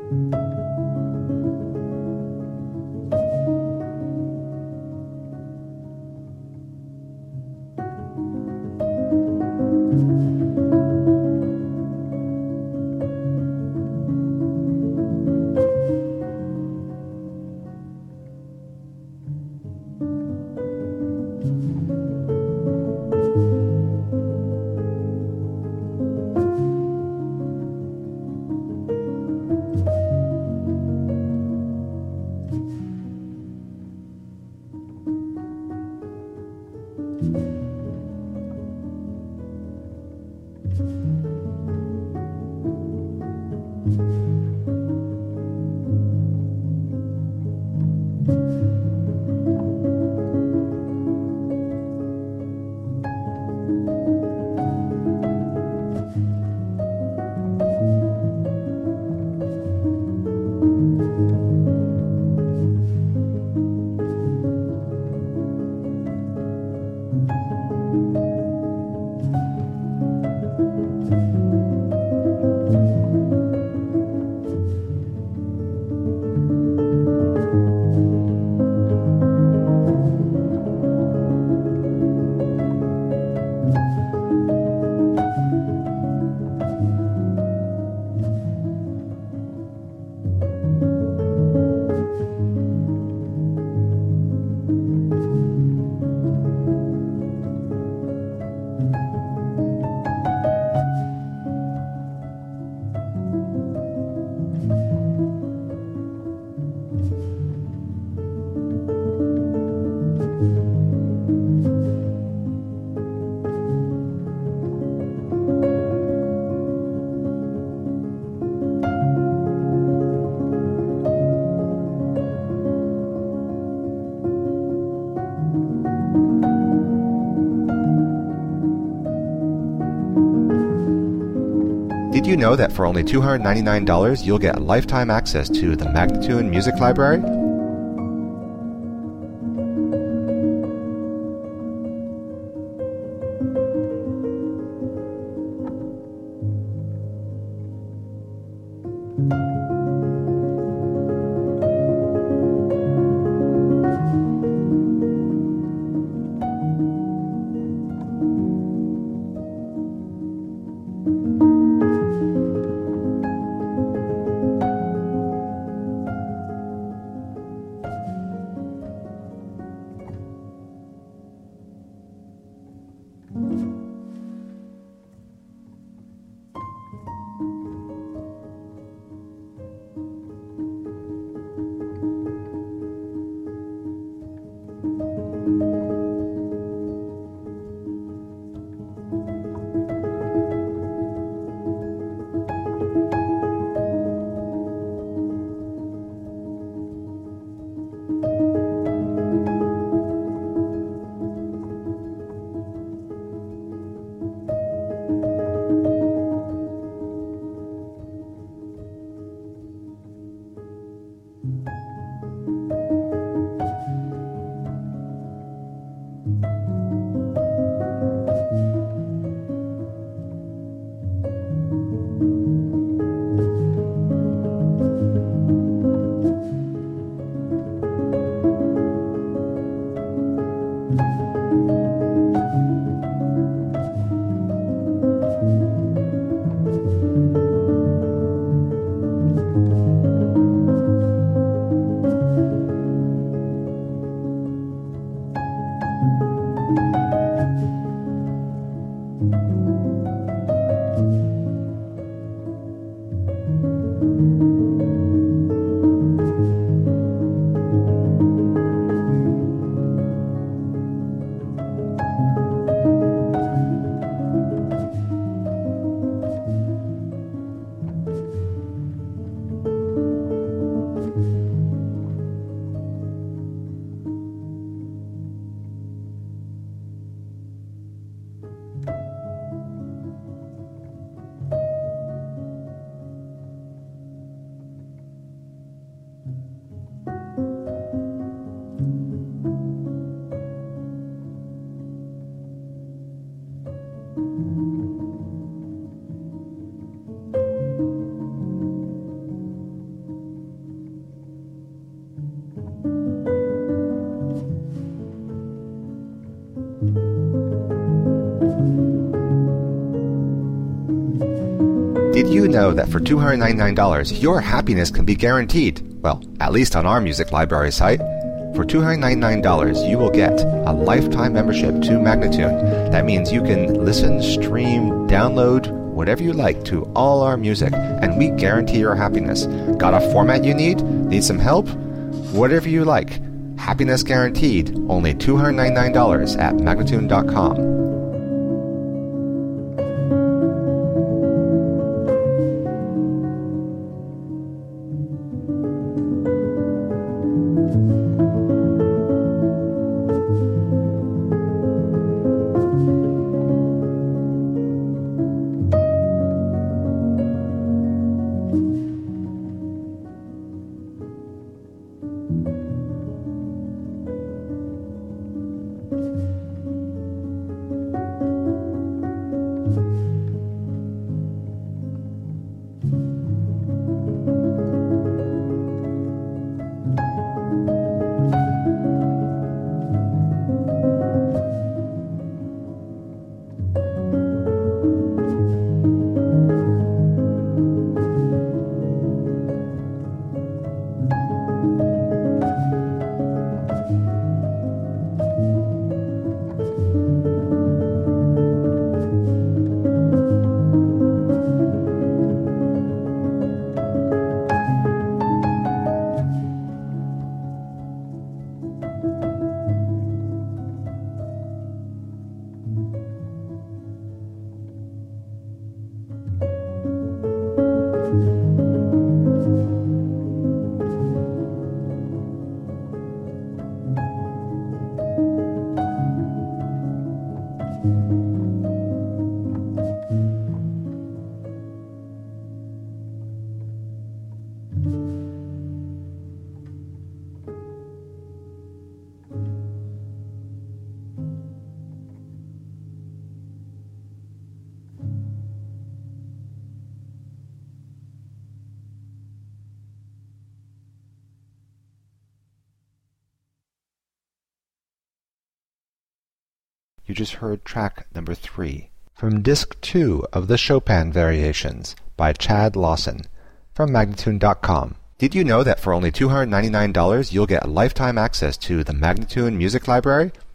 Did you know that for only $299 you'll get lifetime access to the Magnatune Music Library? Did you know that for $299, your happiness can be guaranteed? Well, at least on our music library site. For $299, you will get a lifetime membership to Magnatune. That means you can listen, stream, download, whatever you like to all our music, and we guarantee your happiness. Got a format you need? Need some help? Whatever you like. Happiness guaranteed. Only $299 at Magnatune.com. You just heard track number 3 from Disc 2 of the Chopin Variations by Chad Lawson from Magnatune.com. Did you know that for only $299 you'll get lifetime access to the Magnatune Music Library?